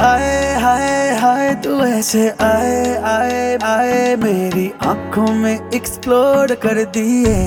हाय हाय हाय तू ऐसे आए आए आए मेरी आंखों में एक्सप्लोड कर दिए।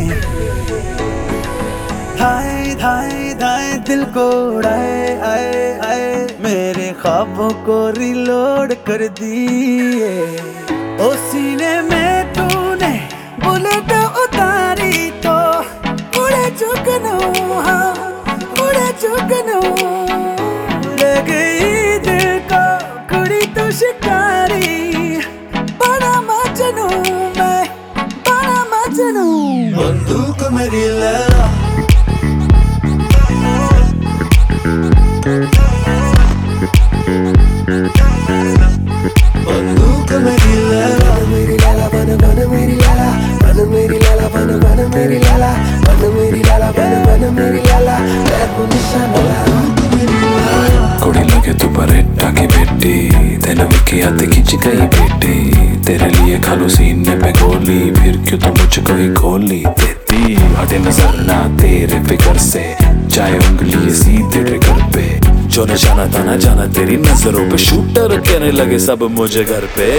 हाय हाय हाय दिल को उड़ाए आए आए मेरे ख्वाबों को रिलोड कर दिए। ओ सीने में तूने बुलेट उतारी तो उड़े जुगनू, हाँ उड़े जुगनू। ले गई दिल को कुड़ी तो शिकारी, बड़ा मजनू मैं, बड़ा मजनू। बंदूक मेरी लैला, बंदूक मेरी लैला, मेरी लैला बन बन मेरी लैला, बन मेरी लैला बन बन मेरी लैला, बन मेरी लैला बन बन मेरी लैला, मैं हूँ निशाना। कुड़ी लगे तू बरेटा की बेटी, तेरे विकी हाथ खींच गई बेटी। तेरे लिए खालू सीने पे गोली, फिर क्यों तो मुझको ही गोली देती। हटे नजर ना तेरे फिकर से, चाहे उंगली सीधे ट्रिगर पे। जो निशाना था ना जाना तेरी नजरों पे, शूटर कहने लगे सब मुझे घर पे।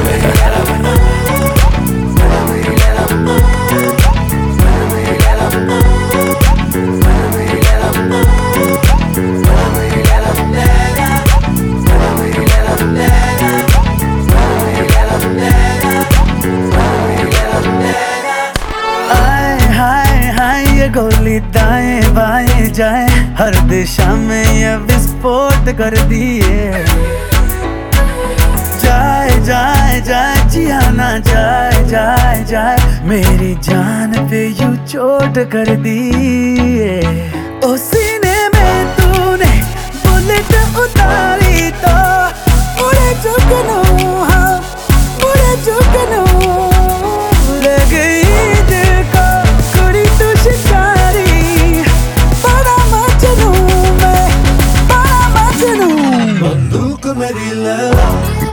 गोली दाएं बाएं जाए, हर दिशा में ये विस्फोट कर दिए। जाए जाए जाए जिया ना जाए जाए जाए, मेरी जान पे यूं चोट कर दिए। ओ सीने में तूने बुलेट उतारी तो उड़े जुगनू, हाँ उड़े जुगनू। ले गई दिल को कुड़ी तो शिकारी, बड़ा मजनू मैं, बड़ा मजनू। बंदूक मेरी लैला,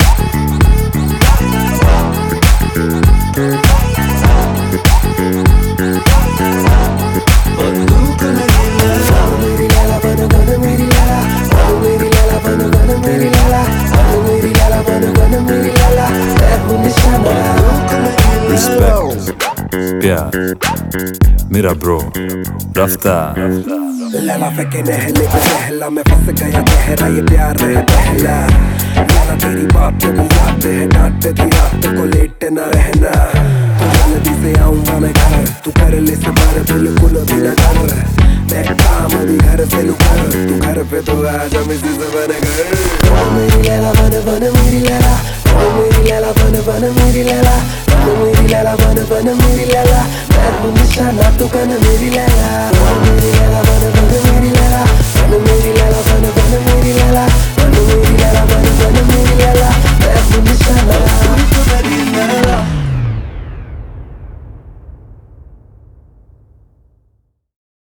बंदूक मेरी लैला, मेरी लैला बन बन मेरी लैला, बन मेरी लैला बन बन मेरी लैला, बन मेरी लैला बन बन मेरी लैला, मैं हूँ निशाना। रिस्पेक्ट प्यार मेरा ब्रो रफ्ता। लैला फेंके नहले पे पहला, मैं फंस गया गहरा ये प्यार है पहला। लैला तेरी बात जब याद है, डांटती थी रात को लेट न रहना। तो जल्दी से आऊंगा मैं घर, तू कर ले सबर बिल्कुल भी न डर। मैं काम भी घर से लू कर, तू घर पे तो आजा मिसेस बन घर। मेरी लैला बन बन मेरी लैला, मेरी लैला बन बन मेरी लैला, मेरी लैला बन बन मेरी लैला, मैं हूँ निशाना तू कन मेरी लैला। मेरी लैला बन बन मेरी लैला, बन मेरी लैला बन बन मेरी लैला।